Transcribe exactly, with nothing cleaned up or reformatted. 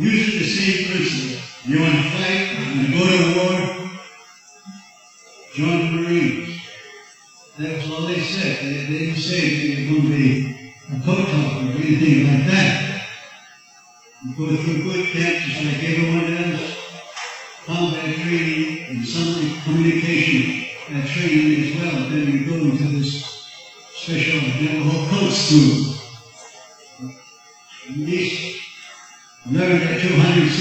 using the same principle. You want to fight, you want to go to war, join the Marines. That was all they said. They, they didn't say they were going to be a co-talk or anything like that. You go through good camps just like everyone else. Combat training and some communication uh, training as well. Then you go into this special Navajo code school. These learned at two hundred